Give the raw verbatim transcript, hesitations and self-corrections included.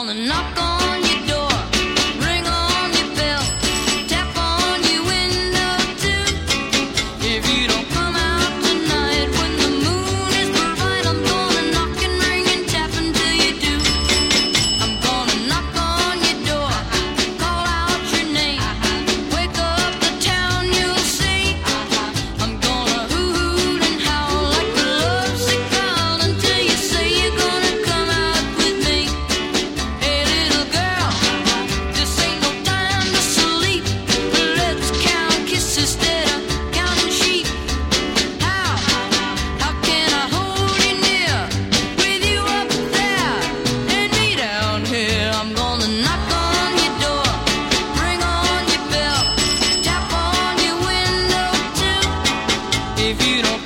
gonna knock on your door, ring on your bell, tap on your window too. If you don't come out tonight when the moon is bright, I'm gonna knock and ring and tap until you do. I'm gonna knock on your door, call out your name, wake up the town, you'll see. I'm gonna hoot and howl like a lovesick child until you say you're gonna come out with me. Hey little girl, this ain't no time to sleep. Let's count kisses instead of counting sheep. How, how can I hold you near, with you up there and me down here? I'm gonna knock on your door, ring on your bell, tap on your window too. If you don't